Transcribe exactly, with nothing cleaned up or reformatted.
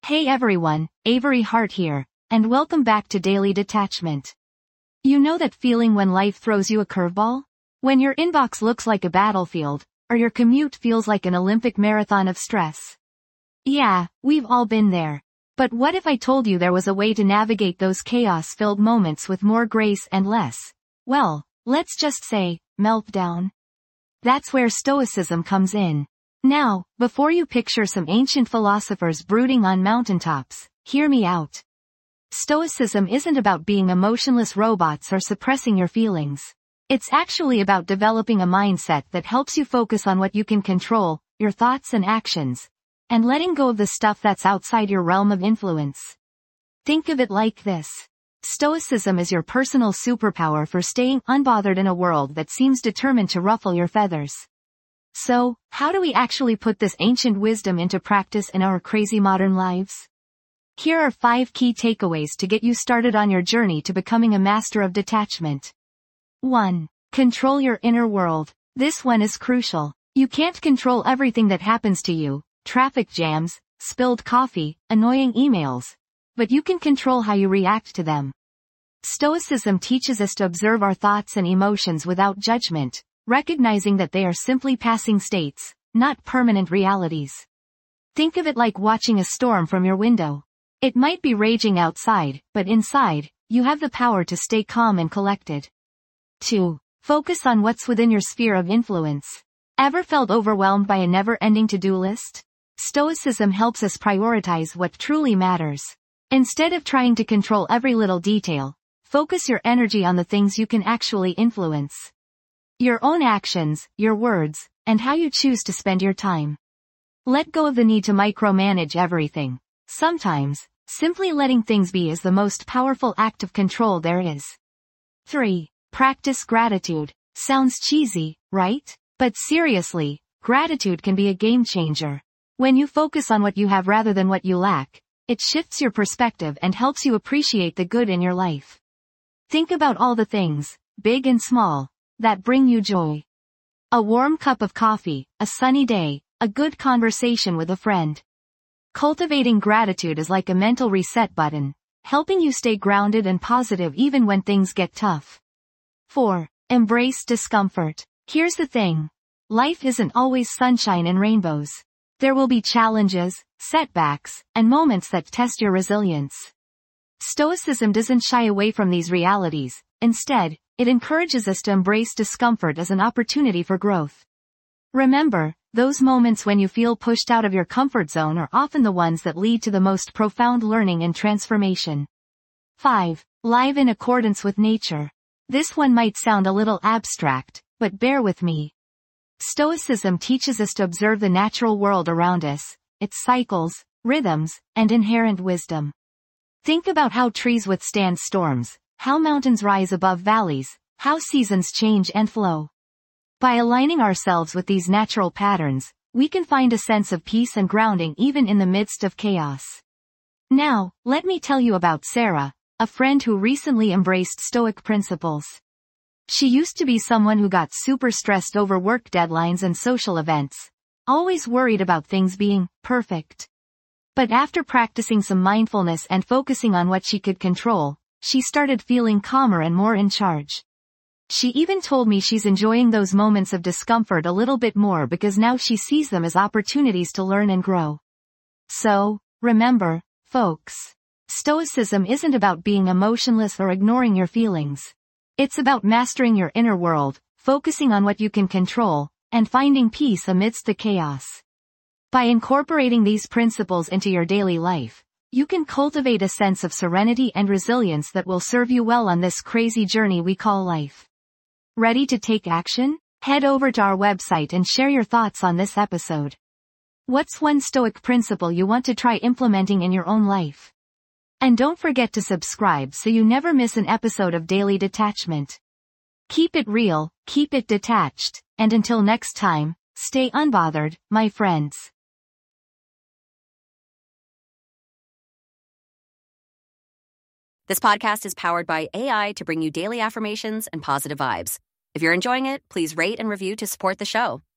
Hey everyone, Avery Hart here, and welcome back to Daily Detachment. You know that feeling when life throws you a curveball? When your inbox looks like a battlefield, or your commute feels like an Olympic marathon of stress? Yeah, we've all been there. But what if I told you there was a way to navigate those chaos-filled moments with more grace and less, well, let's just say, meltdown? That's where Stoicism comes in. Now, before you picture some ancient philosophers brooding on mountaintops, hear me out. Stoicism isn't about being emotionless robots or suppressing your feelings. It's actually about developing a mindset that helps you focus on what you can control, your thoughts and actions, and letting go of the stuff that's outside your realm of influence. Think of it like this. Stoicism is your personal superpower for staying unbothered in a world that seems determined to ruffle your feathers. So, how do we actually put this ancient wisdom into practice in our crazy modern lives? Here are five key takeaways to get you started on your journey to becoming a master of detachment. one. Control your inner world. This one is crucial. You can't control everything that happens to you, traffic jams, spilled coffee, annoying emails, but you can control how you react to them. Stoicism teaches us to observe our thoughts and emotions without judgment, recognizing that they are simply passing states, not permanent realities. Think of it like watching a storm from your window. It might be raging outside, but inside, you have the power to stay calm and collected. two. Focus on what's within your sphere of influence. Ever felt overwhelmed by a never-ending to-do list? Stoicism helps us prioritize what truly matters. Instead of trying to control every little detail, focus your energy on the things you can actually influence. Your own actions, your words, and how you choose to spend your time. Let go of the need to micromanage everything. Sometimes, simply letting things be is the most powerful act of control there is. three. Practice gratitude. Sounds cheesy, right? But seriously, gratitude can be a game changer. When you focus on what you have rather than what you lack, it shifts your perspective and helps you appreciate the good in your life. Think about all the things, big and small, that bring you joy. A warm cup of coffee, a sunny day, a good conversation with a friend. Cultivating gratitude is like a mental reset button, helping you stay grounded and positive even when things get tough. four. Embrace discomfort. Here's the thing. Life isn't always sunshine and rainbows. There will be challenges, setbacks, and moments that test your resilience. Stoicism doesn't shy away from these realities. Instead, it encourages us to embrace discomfort as an opportunity for growth. Remember, those moments when you feel pushed out of your comfort zone are often the ones that lead to the most profound learning and transformation. five. Live in accordance with nature. This one might sound a little abstract, but bear with me. Stoicism teaches us to observe the natural world around us, its cycles, rhythms, and inherent wisdom. Think about how trees withstand storms, how mountains rise above valleys, how seasons change and flow. By aligning ourselves with these natural patterns, we can find a sense of peace and grounding even in the midst of chaos. Now, let me tell you about Sarah, a friend who recently embraced Stoic principles. She used to be someone who got super stressed over work deadlines and social events, always worried about things being perfect. But after practicing some mindfulness and focusing on what she could control, she started feeling calmer and more in charge. She even told me she's enjoying those moments of discomfort a little bit more because now she sees them as opportunities to learn and grow. So, remember, folks, Stoicism isn't about being emotionless or ignoring your feelings. It's about mastering your inner world, focusing on what you can control, and finding peace amidst the chaos. By incorporating these principles into your daily life, you can cultivate a sense of serenity and resilience that will serve you well on this crazy journey we call life. Ready to take action? Head over to our website and share your thoughts on this episode. What's one Stoic principle you want to try implementing in your own life? And don't forget to subscribe so you never miss an episode of Daily Detachment. Keep it real, keep it detached, and until next time, stay unbothered, my friends. This podcast is powered by A I to bring you daily affirmations and positive vibes. If you're enjoying it, please rate and review to support the show.